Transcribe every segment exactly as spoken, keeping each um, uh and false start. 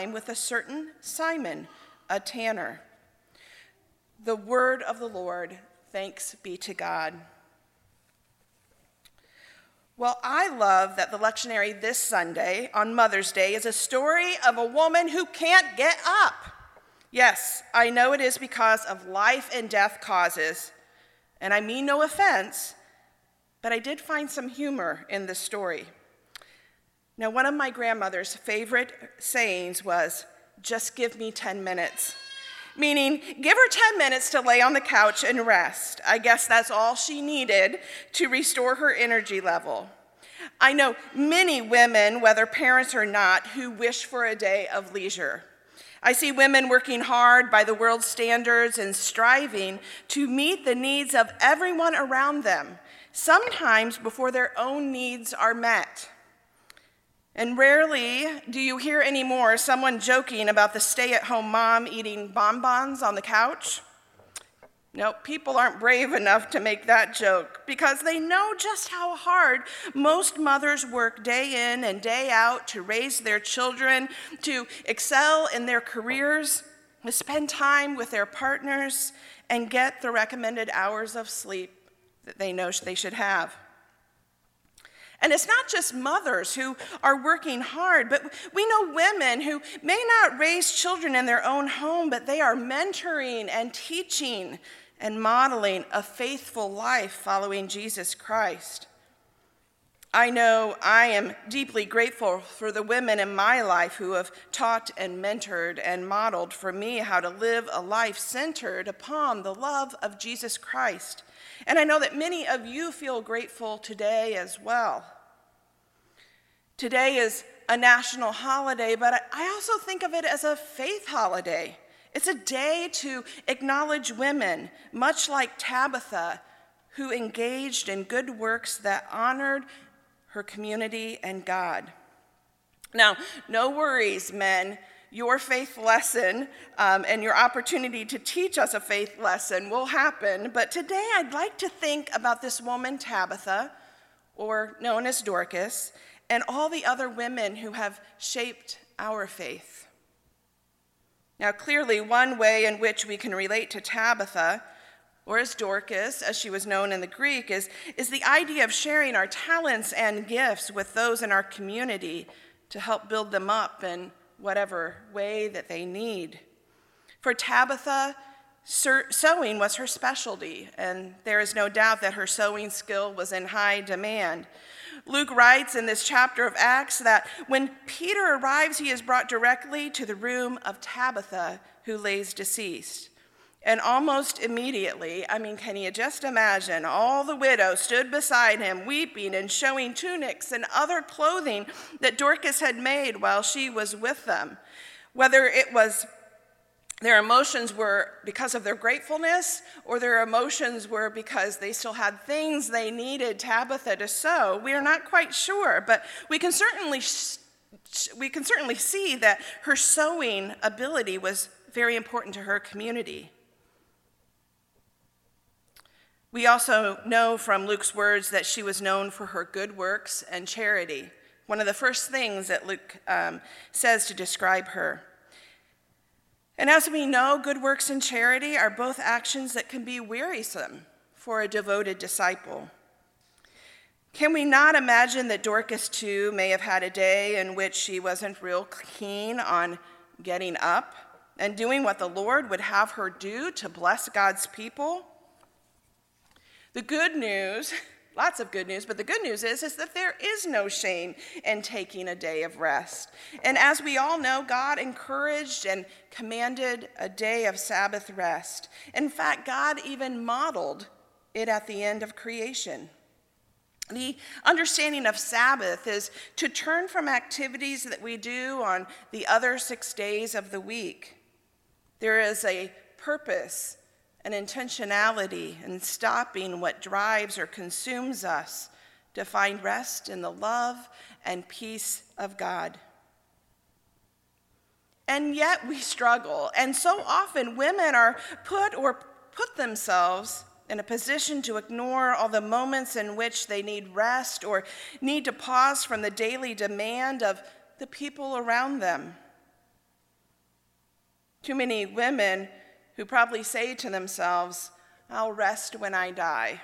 with a certain Simon, a tanner. The word of the Lord, thanks be to God. Well, I love that the lectionary this Sunday on Mother's Day is a story of a woman who can't get up. Yes, I know it is because of life and death causes, and I mean no offense, but I did find some humor in this story. Now, one of my grandmother's favorite sayings was, "Just give me ten minutes." Meaning, give her ten minutes to lay on the couch and rest. I guess that's all she needed to restore her energy level. I know many women, whether parents or not, who wish for a day of leisure. I see women working hard by the world's standards and striving to meet the needs of everyone around them, sometimes before their own needs are met. And rarely do you hear anymore someone joking about the stay-at-home mom eating bonbons on the couch. No, people aren't brave enough to make that joke because they know just how hard most mothers work day in and day out to raise their children, to excel in their careers, to spend time with their partners, and get the recommended hours of sleep that they know they should have. And it's not just mothers who are working hard, but we know women who may not raise children in their own home, but they are mentoring and teaching and modeling a faithful life following Jesus Christ. I know I am deeply grateful for the women in my life who have taught and mentored and modeled for me how to live a life centered upon the love of Jesus Christ. And I know that many of you feel grateful today as well. Today is a national holiday, but I also think of it as a faith holiday. It's a day to acknowledge women, much like Tabitha, who engaged in good works that honored her community and God. Now, no worries, men. Your faith lesson um, and your opportunity to teach us a faith lesson will happen. But today I'd like to think about this woman, Tabitha, or known as Dorcas, and all the other women who have shaped our faith. Now, clearly, one way in which we can relate to Tabitha, or as Dorcas, as she was known in the Greek, is, is the idea of sharing our talents and gifts with those in our community to help build them up in whatever way that they need. For Tabitha, sewing was her specialty, and there is no doubt that her sewing skill was in high demand. Luke writes in this chapter of Acts that when Peter arrives, he is brought directly to the room of Tabitha, who lays deceased. And almost immediately, I mean, can you just imagine, all the widows stood beside him, weeping and showing tunics and other clothing that Dorcas had made while she was with them. Whether it was their emotions were because of their gratefulness or their emotions were because they still had things they needed Tabitha to sew, we are not quite sure, but we can certainly we can certainly see that her sewing ability was very important to her community. We also know from Luke's words that she was known for her good works and charity, one of the first things that Luke um, says to describe her. And as we know, good works and charity are both actions that can be wearisome for a devoted disciple. Can we not imagine that Dorcas, too, may have had a day in which she wasn't real keen on getting up and doing what the Lord would have her do to bless God's people? The good news, lots of good news, but the good news is, is that there is no shame in taking a day of rest. And as we all know, God encouraged and commanded a day of Sabbath rest. In fact, God even modeled it at the end of creation. The understanding of Sabbath is to turn from activities that we do on the other six days of the week. There is a purpose, an intentionality in stopping what drives or consumes us to find rest in the love and peace of God. And yet we struggle, and so often women are put or put themselves in a position to ignore all the moments in which they need rest or need to pause from the daily demand of the people around them. Too many women who probably say to themselves, I'll rest when I die.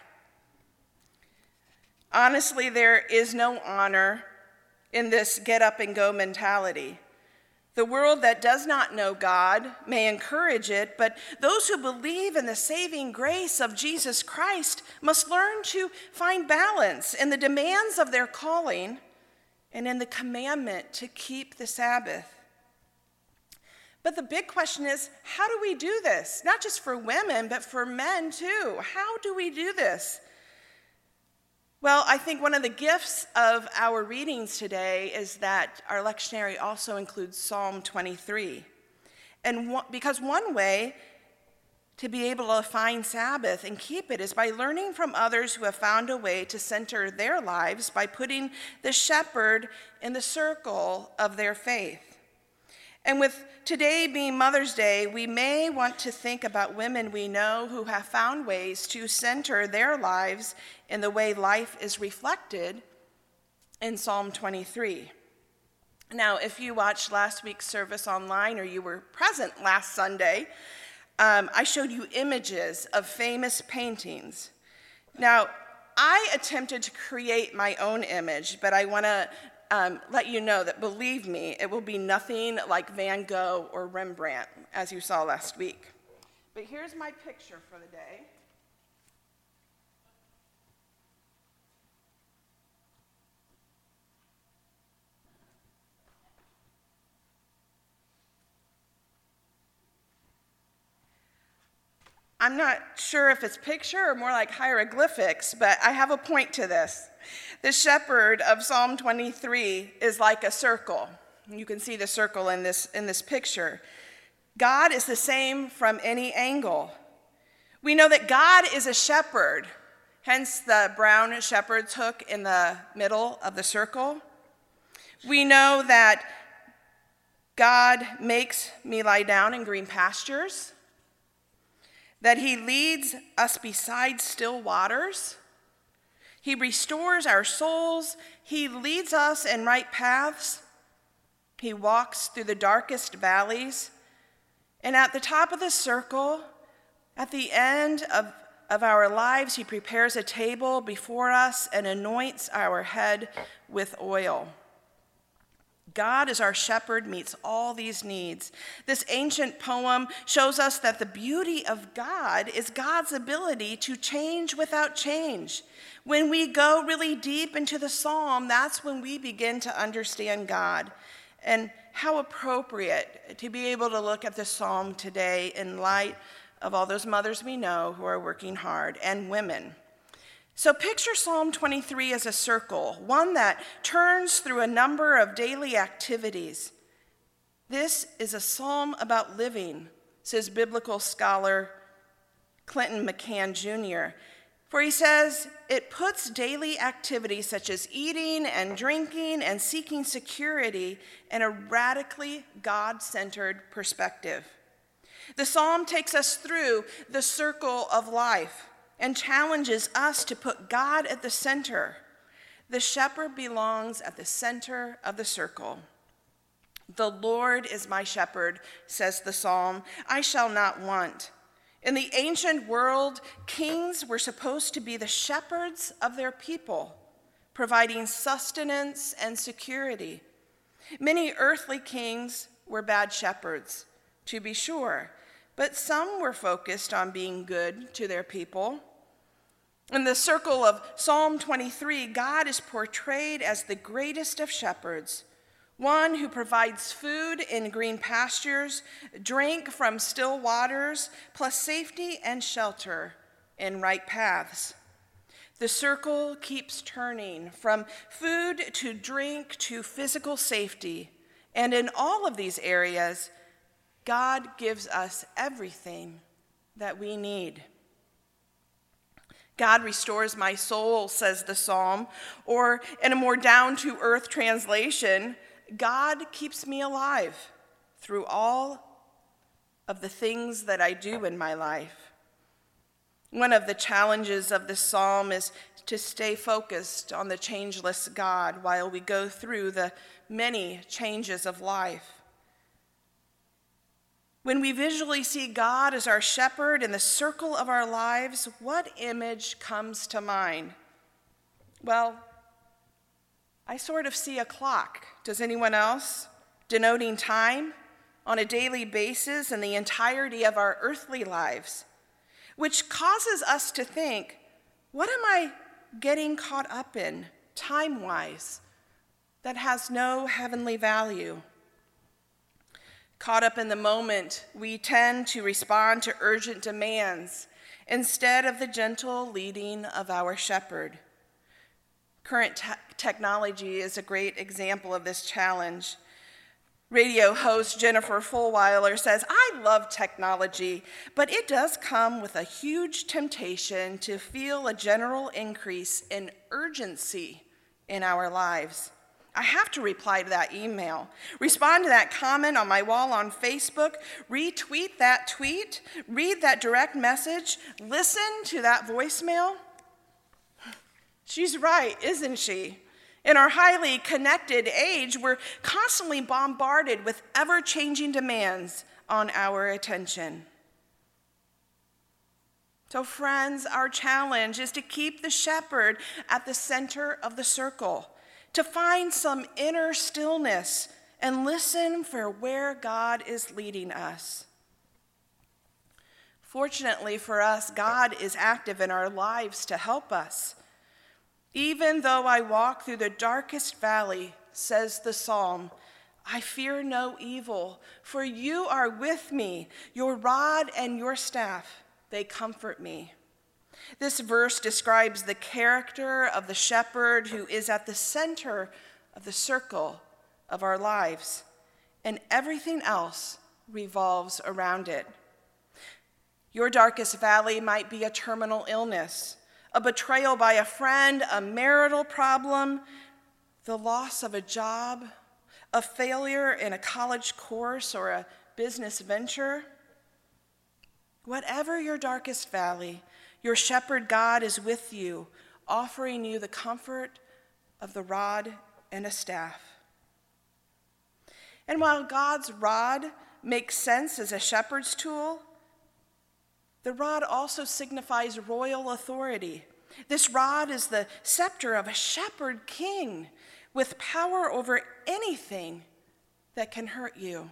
Honestly, there is no honor in this get up and go mentality. The world that does not know God may encourage it, but those who believe in the saving grace of Jesus Christ must learn to find balance in the demands of their calling and in the commandment to keep the Sabbath. But the big question is, how do we do this? Not just for women, but for men too. How do we do this? Well, I think one of the gifts of our readings today is that our lectionary also includes Psalm twenty-three. And one, because one way to be able to find Sabbath and keep it is by learning from others who have found a way to center their lives by putting the shepherd in the circle of their faith. And with today being Mother's Day, we may want to think about women we know who have found ways to center their lives in the way life is reflected in Psalm twenty-three. Now, if you watched last week's service online or you were present last Sunday, um, I showed you images of famous paintings. Now, I attempted to create my own image, but I want to Um, let you know that, believe me, it will be nothing like Van Gogh or Rembrandt, as you saw last week. But here's my picture for the day. I'm not sure if it's picture or more like hieroglyphics, but I have a point to this. The shepherd of Psalm twenty-three is like a circle. You can see the circle in this, in this picture. God is the same from any angle. We know that God is a shepherd, hence the brown shepherd's hook in the middle of the circle. We know that God makes me lie down in green pastures, that he leads us beside still waters. He restores our souls. He leads us in right paths. He walks through the darkest valleys. And at the top of the circle, at the end of, of our lives, he prepares a table before us and anoints our head with oil. God as our shepherd meets all these needs. This ancient poem shows us that the beauty of God is God's ability to change without change. When we go really deep into the psalm, that's when we begin to understand God. And how appropriate to be able to look at the psalm today in light of all those mothers we know who are working hard, and women. So picture Psalm twenty-three as a circle, one that turns through a number of daily activities. This is a psalm about living, says biblical scholar Clinton McCann Junior For he says, it puts daily activities such as eating and drinking and seeking security in a radically God-centered perspective. The psalm takes us through the circle of life and challenges us to put God at the center. The shepherd belongs at the center of the circle. The Lord is my shepherd, says the psalm. I shall not want. In the ancient world, kings were supposed to be the shepherds of their people, providing sustenance and security. Many earthly kings were bad shepherds, to be sure, but some were focused on being good to their people. In the circle of Psalm twenty-three, God is portrayed as the greatest of shepherds, one who provides food in green pastures, drink from still waters, plus safety and shelter in right paths. The circle keeps turning from food to drink to physical safety, and in all of these areas, God gives us everything that we need. God restores my soul, says the psalm, or in a more down-to-earth translation, God keeps me alive through all of the things that I do in my life. One of the challenges of this psalm is to stay focused on the changeless God while we go through the many changes of life. When we visually see God as our shepherd in the circle of our lives, what image comes to mind? Well, I sort of see a clock. Does anyone else? Denoting time on a daily basis in the entirety of our earthly lives, which causes us to think, what am I getting caught up in, time-wise, that has no heavenly value? Caught up in the moment, we tend to respond to urgent demands instead of the gentle leading of our shepherd. Current te- technology is a great example of this challenge. Radio host Jennifer Fulwiler says, "I love technology, but it does come with a huge temptation to feel a general increase in urgency in our lives." I have to reply to that email, respond to that comment on my wall on Facebook, retweet that tweet, read that direct message, listen to that voicemail. She's right, isn't she? In our highly connected age, we're constantly bombarded with ever-changing demands on our attention. So friends, our challenge is to keep the shepherd at the center of the circle, to find some inner stillness and listen for where God is leading us. Fortunately for us, God is active in our lives to help us. Even though I walk through the darkest valley, says the psalm, I fear no evil, for you are with me. Your rod and your staff, they comfort me. This verse describes the character of the shepherd who is at the center of the circle of our lives, and everything else revolves around it. Your darkest valley might be a terminal illness, a betrayal by a friend, a marital problem, the loss of a job, a failure in a college course or a business venture. Whatever your darkest valley, your shepherd God is with you, offering you the comfort of the rod and a staff. And while God's rod makes sense as a shepherd's tool, the rod also signifies royal authority. This rod is the scepter of a shepherd king with power over anything that can hurt you.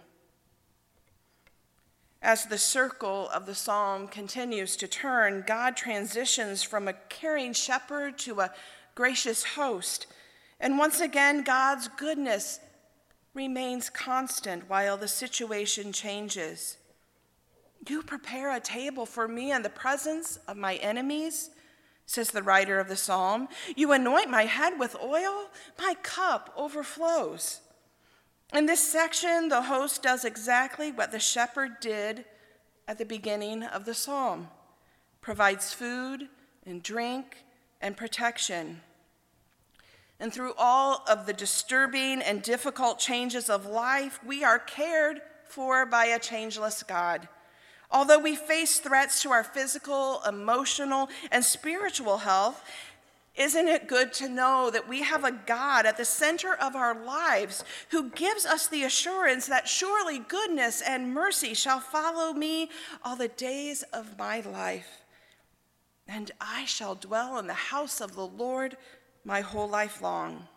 As the circle of the psalm continues to turn, God transitions from a caring shepherd to a gracious host. And once again, God's goodness remains constant while the situation changes. You prepare a table for me in the presence of my enemies, says the writer of the psalm. You anoint my head with oil, my cup overflows. In this section, the host does exactly what the shepherd did at the beginning of the psalm, provides food and drink and protection. And through all of the disturbing and difficult changes of life, we are cared for by a changeless God. Although we face threats to our physical, emotional, and spiritual health, isn't it good to know that we have a God at the center of our lives who gives us the assurance that surely goodness and mercy shall follow me all the days of my life, and I shall dwell in the house of the Lord my whole life long.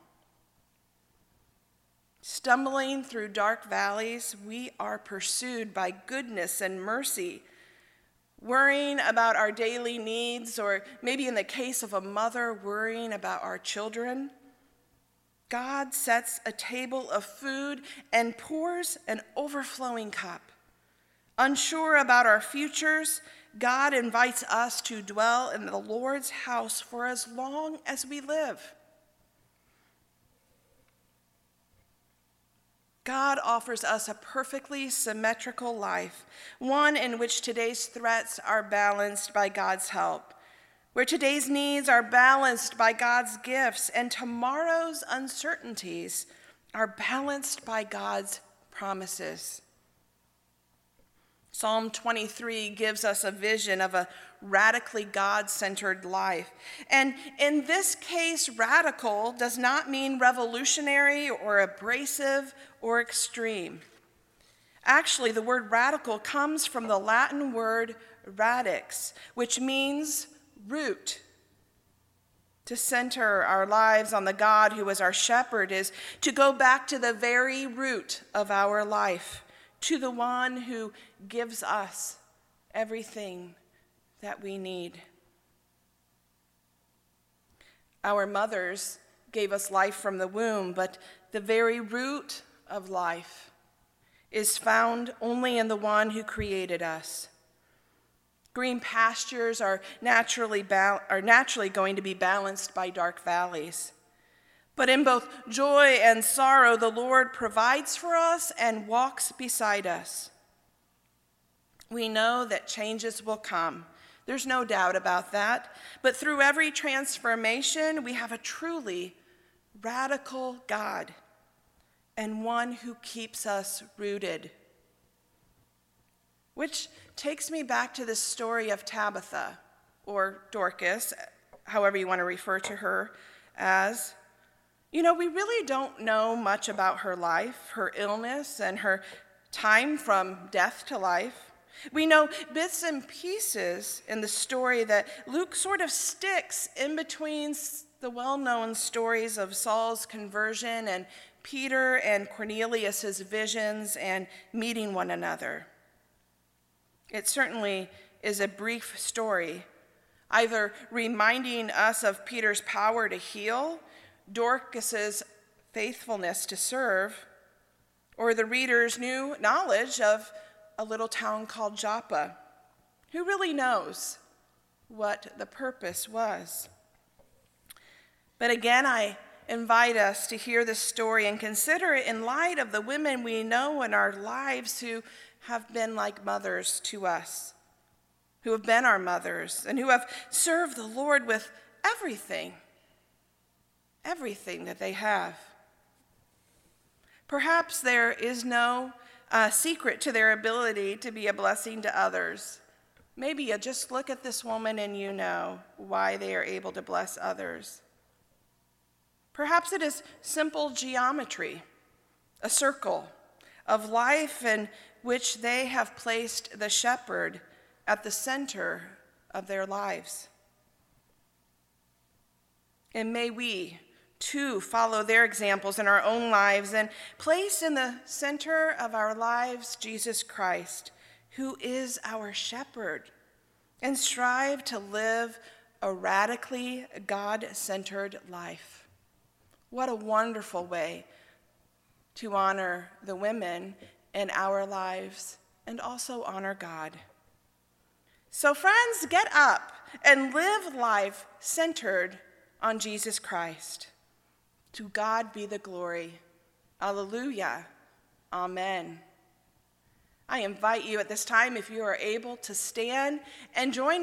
Stumbling through dark valleys, we are pursued by goodness and mercy. Worrying about our daily needs, or maybe in the case of a mother, worrying about our children, God sets a table of food and pours an overflowing cup. Unsure about our futures, God invites us to dwell in the Lord's house for as long as we live. God offers us a perfectly symmetrical life, one in which today's threats are balanced by God's help, where today's needs are balanced by God's gifts, and tomorrow's uncertainties are balanced by God's promises. Psalm twenty-three gives us a vision of a radically God-centered life. And in this case, radical does not mean revolutionary or abrasive or extreme. Actually, the word radical comes from the Latin word radix, which means root. To center our lives on the God who is our shepherd is to go back to the very root of our life, to the one who gives us everything that we need. Our mothers gave us life from the womb, but the very root of life is found only in the one who created us. Green pastures are naturally, ba- are naturally going to be balanced by dark valleys. But in both joy and sorrow, the Lord provides for us and walks beside us. We know that changes will come. There's no doubt about that. But through every transformation, we have a truly radical God and one who keeps us rooted. Which takes me back to the story of Tabitha, or Dorcas, however you want to refer to her as. You know, we really don't know much about her life, her illness, and her time from death to life. We know bits and pieces in the story that Luke sort of sticks in between the well-known stories of Saul's conversion and Peter and Cornelius' visions and meeting one another. It certainly is a brief story, either reminding us of Peter's power to heal, Dorcas's faithfulness to serve, or the reader's new knowledge of a little town called Joppa. Who really knows what the purpose was? But again, I invite us to hear this story and consider it in light of the women we know in our lives who have been like mothers to us, who have been our mothers, and who have served the Lord with everything, everything that they have. Perhaps there is no uh, secret to their ability to be a blessing to others. Maybe you just look at this woman and you know why they are able to bless others. Perhaps it is simple geometry, a circle of life in which they have placed the shepherd at the center of their lives. And may we, too, follow their examples in our own lives and place in the center of our lives Jesus Christ, who is our shepherd, and strive to live a radically God-centered life. What a wonderful way to honor the women in our lives and also honor God. So friends, get up and live life centered on Jesus Christ. To God be the glory. Alleluia. Amen. I invite you at this time, if you are able, to stand and join